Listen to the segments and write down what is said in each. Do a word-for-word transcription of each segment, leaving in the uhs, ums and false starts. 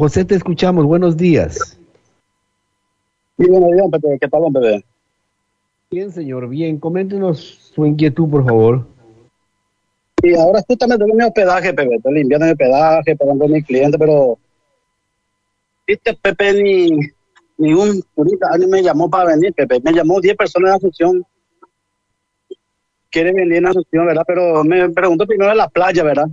José, te escuchamos. Buenos días. Sí, buenos días, Pepe. ¿Qué tal, don Pepe? Bien, señor. Bien. Coméntenos su inquietud, por favor. Y ahora justamente tengo mi hospedaje, Pepe. Estoy limpiando mi hospedaje, pagando a mi cliente, pero viste, Pepe, ni, ni un turista alguien me llamó para venir, Pepe. Me llamó diez personas de Asunción. Quiere venir en Asunción, ¿verdad? Pero me preguntó primero en la playa, ¿verdad?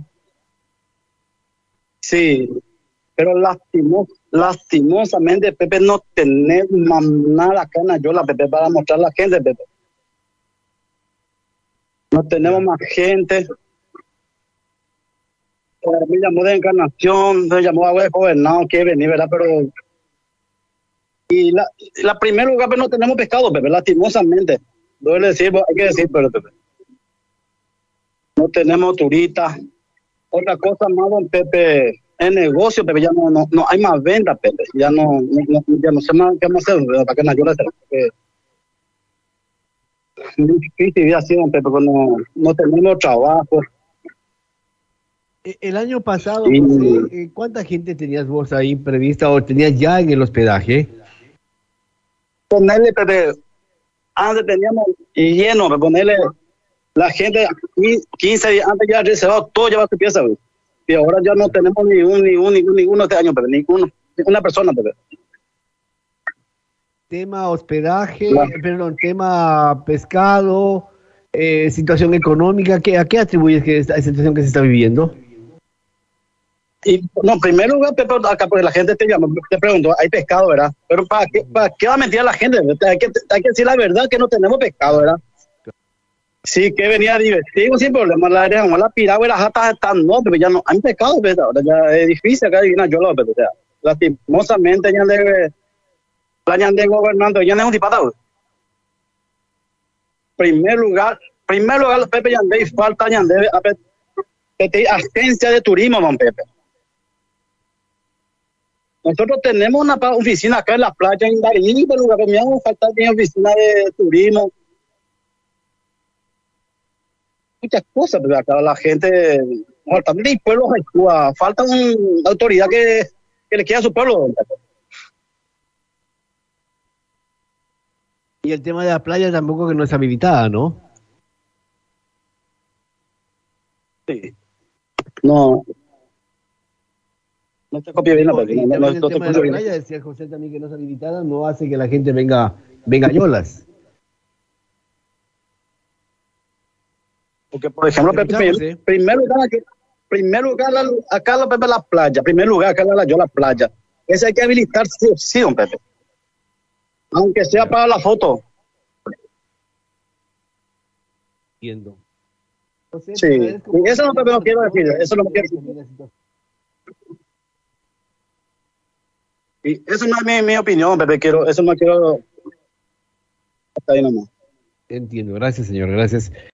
Sí, pero lastimos, lastimosamente, Pepe, no tenemos más nada acá en Ayola, Pepe, para mostrar a la gente, Pepe. No tenemos Ya. más gente. Eh, Me llamó de Encarnación, me llamó Agua de Gobernado, quiere venir, ¿verdad? Pero y la, la primer lugar, pero no tenemos pescado, Pepe, lastimosamente. Duele decir, hay que decir, pero Pepe, no tenemos turistas. Otra cosa más, don Pepe, el negocio, Pepe, ya no, no, no hay más venta, Pepe. Ya no, no, no- ya no sé más qué más hacer, ¿verdad? Para que Nayola se muy difícil ya así, don Pepe, cuando no, no tenemos trabajo. E- El año pasado, Y José, eh, ¿cuánta gente tenías vos ahí prevista o tenías ya en el hospedaje? ponerle, Pepe, antes teníamos lleno, Pepe, ponerle la gente qui- quince días antes ya reservado todo, lleva su pieza, güey. Y ahora ya no tenemos ni un, ni un, ni un, ninguno este año, pero ninguno, una persona, pero Tema hospedaje, la- eh, perdón, tema pescado, eh, situación económica. ¿qué- ¿A qué atribuyes que esta situación que se está viviendo? y no, en primer lugar, Pepe, acá porque la gente te llama, te pregunto, hay pescado, ¿verdad? Pero ¿para qué, para qué va a mentir a la gente? Hay que, hay que decir la verdad que no tenemos pescado, Claro. ¿verdad? Sí, que venía divertido sin problema, la dejamos la piragua y las jatas están, no, pero ya no hay pescado, ¿verdad? Ahora ya es difícil acá adivinar yo lo, pero, o sea, lastimosamente ya de, ya de gobernando, ya no es un tipado. Primer lugar, primer lugar, Pepe Yandé, falta Yandé, agencia de turismo, don Pepe. Nosotros tenemos una oficina acá en la playa, en Darien, pero lugar, me hago falta mi oficina de turismo, muchas cosas, pero acá la gente, falta el pueblo, falta una autoridad que, que le quiera a su pueblo, don Pepe. Y el tema de la playa tampoco que no es habilitada, ¿no? Sí. No, no te copio bien la Digo, película, y no, no, también no el no te tema de escucho la bien. playa, decía José también que no es habilitada, no hace que la gente venga, venga a Yolas. Porque, por ejemplo, ¿Me Pepe, escuchás, José? primer lugar, aquí, primer lugar, la- acá la Pepe la playa, primer lugar, acá la yo la playa. Ese hay que habilitar sí o sí, don Pepe. Aunque sea Ya, para la foto. entiendo. José, Sí. te agradezco Y por eso tu no, Pepe, no quiero decir, información y eso no me quiero entendemos decir. también la situación. Y eso no es mi, mi opinión, Pepe, quiero, eso no quiero, hasta ahí nomás. Entiendo, gracias, señor, gracias.